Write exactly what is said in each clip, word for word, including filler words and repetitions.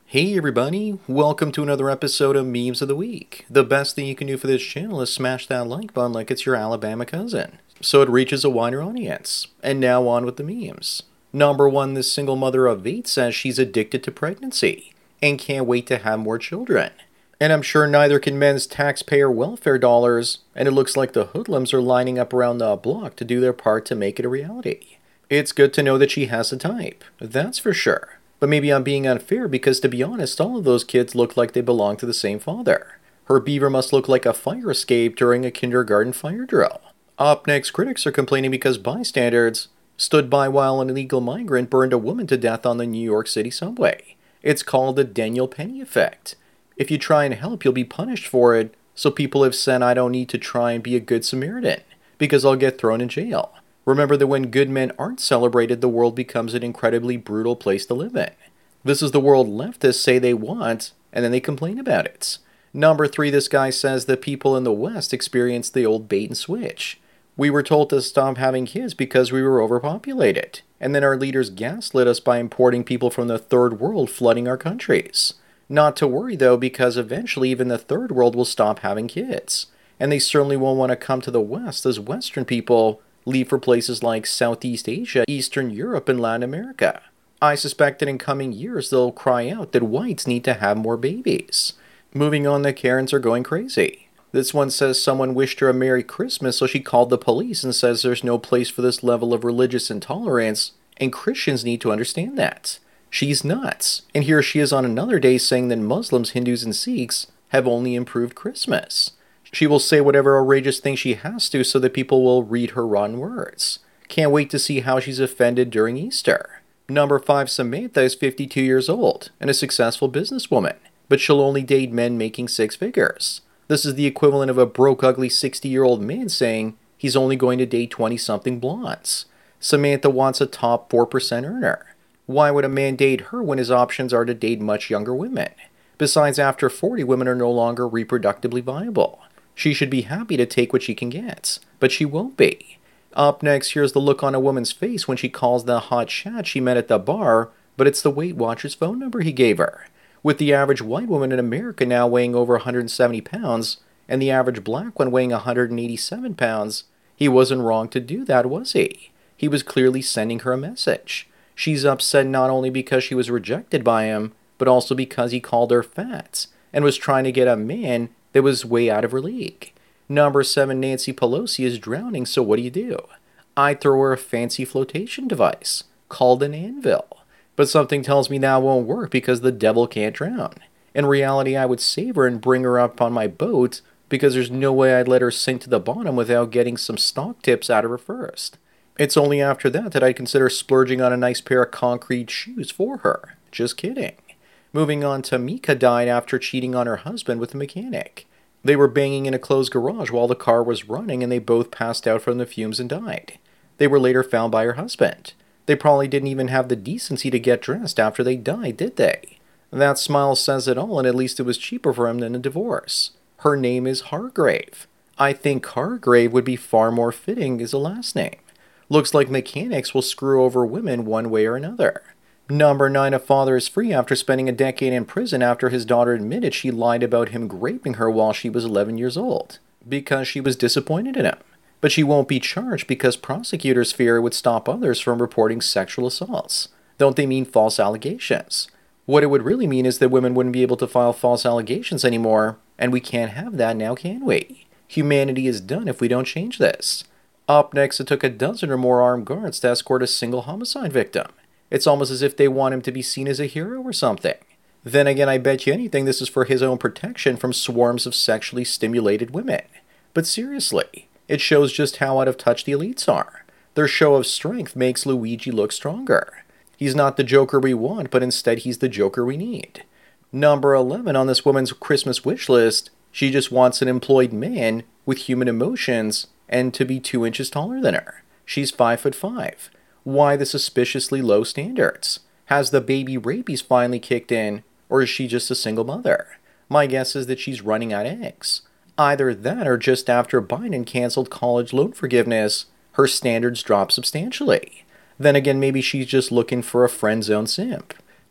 Hey everybody, welcome to another episode of Memes of the Week. The best thing you can do for this channel is smash that like button like it's your Alabama cousin, so it reaches a wider audience. And now on with the memes. Number one, this single mother of eight says she's addicted to pregnancy and can't wait to have more children. And I'm sure neither can men's taxpayer welfare dollars, and it looks like the hoodlums are lining up around the block to do their part to make it a reality. It's good to know that she has a type, that's for sure. But maybe I'm being unfair because, to be honest, all of those kids look like they belong to the same father. Her beaver must look like a fire escape during a kindergarten fire drill. Up next, critics are complaining because bystanders stood by while an illegal migrant burned a woman to death on the New York City subway. It's called the Daniel Penny effect. If you try and help, you'll be punished for it, so people have said I don't need to try and be a good Samaritan, because I'll get thrown in jail. Remember that when good men aren't celebrated, the world becomes an incredibly brutal place to live in. This is the world leftists say they want, and then they complain about it. Number three, this guy says that people in the West experience the old bait and switch. We were told to stop having kids because we were overpopulated, and then our leaders gaslit us by importing people from the third world flooding our countries. Not to worry though, because eventually even the third world will stop having kids, and they certainly won't want to come to the West as Western people leave for places like Southeast Asia, Eastern Europe, and Latin America. I suspect that in coming years they'll cry out that whites need to have more babies. Moving on, the Karens are going crazy. This one says someone wished her a Merry Christmas, so she called the police and says there's no place for this level of religious intolerance, and Christians need to understand that. She's nuts. And here she is on another day saying that Muslims, Hindus, and Sikhs have only improved Christmas. She will say whatever outrageous thing she has to so that people will read her rotten words. Can't wait to see how she's offended during Easter. Number five, Samantha is fifty-two years old and a successful businesswoman, but she'll only date men making six figures. This is the equivalent of a broke, ugly sixty-year-old man saying he's only going to date twenty-something blondes. Samantha wants a top four percent earner. Why would a man date her when his options are to date much younger women? Besides, after forty, women are no longer reproductively viable. She should be happy to take what she can get, but she won't be. Up next, here's the look on a woman's face when she calls the hot chat she met at the bar, but it's the Weight Watchers phone number he gave her. With the average white woman in America now weighing over one hundred seventy pounds, and the average black one weighing one hundred eighty-seven pounds, he wasn't wrong to do that, was he? He was clearly sending her a message. She's upset not only because she was rejected by him, but also because he called her fat, and was trying to get a man that was way out of her league. Number seven, Nancy Pelosi is drowning, so what do you do? I'd throw her a fancy flotation device, called an anvil. But something tells me that won't work because the devil can't drown. In reality, I would save her and bring her up on my boat because there's no way I'd let her sink to the bottom without getting some stock tips out of her first. It's only after that that I'd consider splurging on a nice pair of concrete shoes for her. Just kidding. Moving on, Tamika died after cheating on her husband with a mechanic. They were banging in a closed garage while the car was running and they both passed out from the fumes and died. They were later found by her husband. They probably didn't even have the decency to get dressed after they died, did they? That smile says it all, and at least it was cheaper for him than a divorce. Her name is Hargrave. I think Hargrave would be far more fitting as a last name. Looks like mechanics will screw over women one way or another. Number nine, a father is free after spending a decade in prison after his daughter admitted she lied about him raping her while she was eleven years old, because she was disappointed in him. But she won't be charged because prosecutors fear it would stop others from reporting sexual assaults. Don't they mean false allegations? What it would really mean is that women wouldn't be able to file false allegations anymore, and we can't have that now, can we? Humanity is done if we don't change this. Up next, it took a dozen or more armed guards to escort a single homicide victim. It's almost as if they want him to be seen as a hero or something. Then again, I bet you anything this is for his own protection from swarms of sexually stimulated women. But seriously, it shows just how out of touch the elites are. Their show of strength makes Luigi look stronger. He's not the Joker we want, but instead he's the Joker we need. Number eleven on this woman's Christmas wish list, she just wants an employed man with human emotions and to be two inches taller than her. She's five foot five. Why the suspiciously low standards? Has the baby rabies finally kicked in, or is she just a single mother? My guess is that she's running out of eggs. Either that or just after Biden canceled college loan forgiveness, her standards dropped substantially. Then again, maybe she's just looking for a friend zone simp.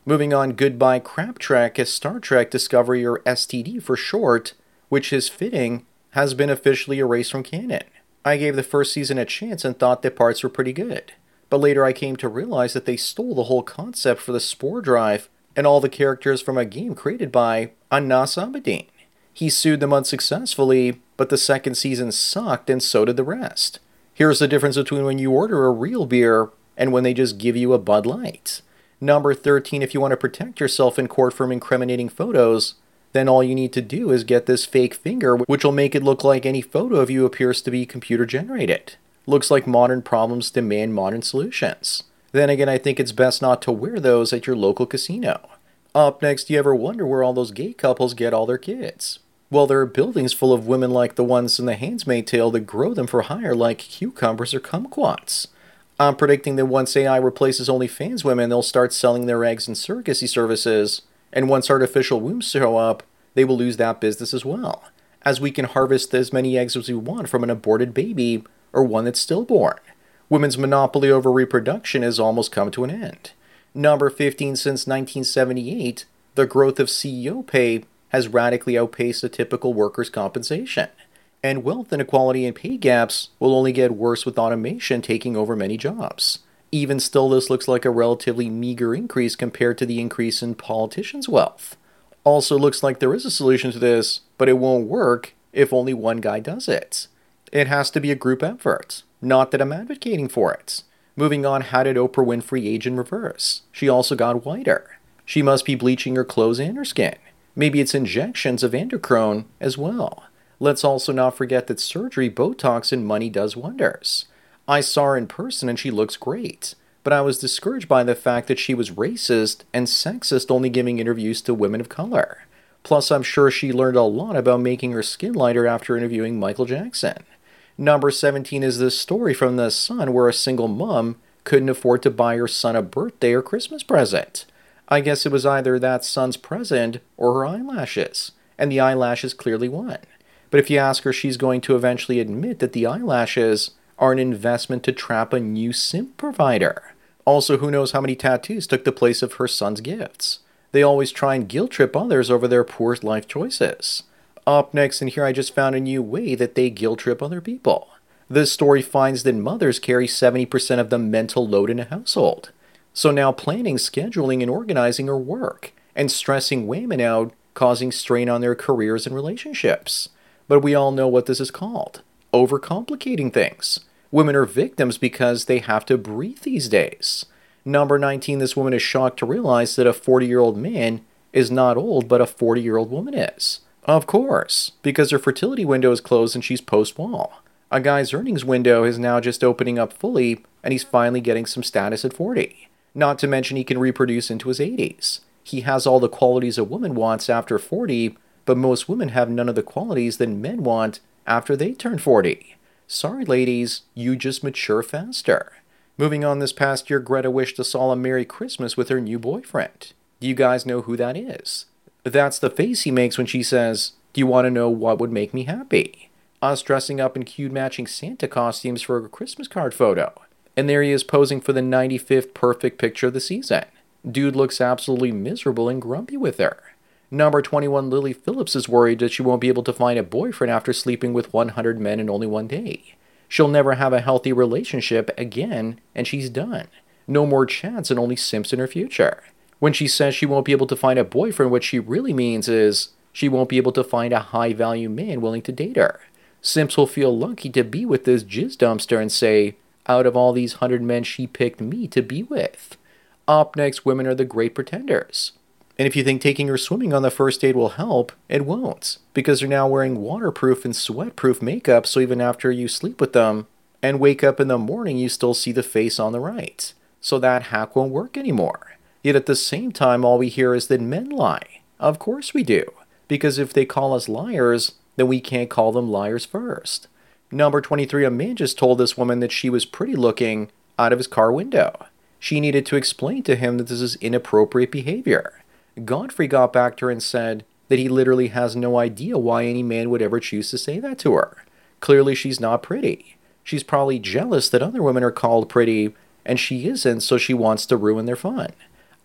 Moving on, goodbye Crap Trek as Star Trek Discovery, or S T D for short, which is fitting, has been officially erased from canon. I gave the first season a chance and thought that parts were pretty good. But later I came to realize that they stole the whole concept for the Spore Drive and all the characters from a game created by Anas Abedin. He sued them unsuccessfully, but the second season sucked and so did the rest. Here's the difference between when you order a real beer and when they just give you a Bud Light. Number thirteen, if you want to protect yourself in court from incriminating photos, then all you need to do is get this fake finger, which will make it look like any photo of you appears to be computer generated. Looks like modern problems demand modern solutions. Then again, I think it's best not to wear those at your local casino. Up next, do you ever wonder where all those gay couples get all their kids? Well, there are buildings full of women like the ones in The Handmaid's Tale that grow them for hire like cucumbers or kumquats. I'm predicting that once A I replaces OnlyFans women, they'll start selling their eggs in surrogacy services, and once artificial wombs show up, they will lose that business as well, as we can harvest as many eggs as we want from an aborted baby or one that's stillborn. Women's monopoly over reproduction has almost come to an end. Number fifteen, since nineteen seventy-eight, the growth of C E O pay has radically outpaced the typical workers' compensation. And wealth inequality and pay gaps will only get worse with automation taking over many jobs. Even still, this looks like a relatively meager increase compared to the increase in politicians' wealth. Also looks like there is a solution to this, but it won't work if only one guy does it. It has to be a group effort. Not that I'm advocating for it. Moving on, how did Oprah Winfrey age in reverse? She also got whiter. She must be bleaching her clothes and her skin. Maybe it's injections of androchrone as well. Let's also not forget that surgery, Botox, and money does wonders. I saw her in person and she looks great, but I was discouraged by the fact that she was racist and sexist, only giving interviews to women of color. Plus, I'm sure she learned a lot about making her skin lighter after interviewing Michael Jackson. Number seventeen is this story from The Sun where a single mom couldn't afford to buy her son a birthday or Christmas present. I guess it was either that son's present or her eyelashes, and the eyelashes clearly won. But if you ask her, she's going to eventually admit that the eyelashes are an investment to trap a new simp provider. Also, who knows how many tattoos took the place of her son's gifts. They always try and guilt trip others over their poor life choices. Up next, and here I just found a new way that they guilt trip other people. This story finds that mothers carry seventy percent of the mental load in a household. So now planning, scheduling, and organizing are work, and stressing women out, causing strain on their careers and relationships. But we all know what this is called. Overcomplicating things. Women are victims because they have to breathe these days. Number nineteen, this woman is shocked to realize that a forty-year-old man is not old, but a forty-year-old woman is. Of course, because her fertility window is closed and she's post-wall. A guy's earnings window is now just opening up fully, and he's finally getting some status at forty. Not to mention he can reproduce into his eighties. He has all the qualities a woman wants after forty, but most women have none of the qualities that men want after they turn forty. Sorry ladies, you just mature faster. Moving on, this past year, Greta wished us all a Merry Christmas with her new boyfriend. Do you guys know who that is? That's the face he makes when she says, "Do you want to know what would make me happy?" Us dressing up in cute matching Santa costumes for a Christmas card photo. And there he is posing for the ninety-fifth perfect picture of the season. Dude looks absolutely miserable and grumpy with her. Number twenty-one, Lily Phillips is worried that she won't be able to find a boyfriend after sleeping with one hundred men in only one day. She'll never have a healthy relationship again, and she's done. No more chance and only simps in her future. When she says she won't be able to find a boyfriend, what she really means is she won't be able to find a high-value man willing to date her. Simps will feel lucky to be with this jizz dumpster and say, out of all these hundred men, she picked me to be with. Up next, women are the great pretenders. And if you think taking her swimming on the first date will help, it won't, because they're now wearing waterproof and sweat-proof makeup, so even after you sleep with them and wake up in the morning, you still see the face on the right. So that hack won't work anymore. Yet at the same time, all we hear is that men lie. Of course we do, because if they call us liars, then we can't call them liars first. Number twenty-three, a man just told this woman that she was pretty looking out of his car window. She needed to explain to him that this is inappropriate behavior. Godfrey got back to her and said that he literally has no idea why any man would ever choose to say that to her. Clearly she's not pretty. She's probably jealous that other women are called pretty, and she isn't, so she wants to ruin their fun.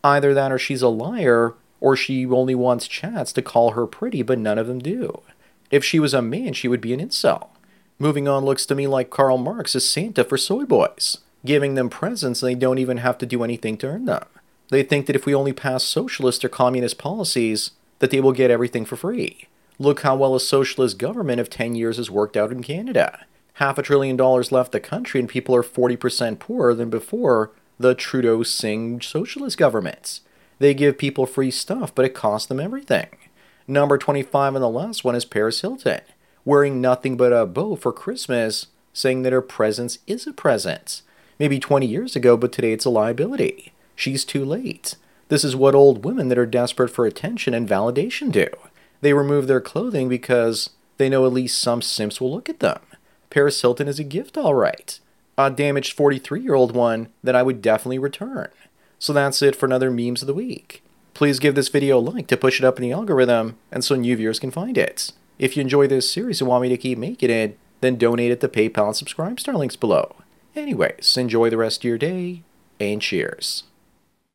Either that or she's a liar, or she only wants chats to call her pretty, but none of them do. If she was a man, she would be an incel. Moving on looks to me like Karl Marx is Santa for soy boys, giving them presents and they don't even have to do anything to earn them. They think that if we only pass socialist or communist policies, that they will get everything for free. Look how well a socialist government of ten years has worked out in Canada. Half a trillion dollars left the country and people are forty percent poorer than before the Trudeau-Singh socialist governments. They give people free stuff, but it costs them everything. Number twenty-five on the last one is Paris Hilton, wearing nothing but a bow for Christmas, saying that her presence is a present. Maybe twenty years ago, but today it's a liability. She's too late. This is what old women that are desperate for attention and validation do. They remove their clothing because they know at least some simps will look at them. Paris Hilton is a gift, all right. A damaged forty-three-year-old one that I would definitely return. So that's it for another Memes of the Week. Please give this video a like to push it up in the algorithm and so new viewers can find it. If you enjoy this series and want me to keep making it, then donate at the PayPal and Subscribe Star links below. Anyways, enjoy the rest of your day, and cheers.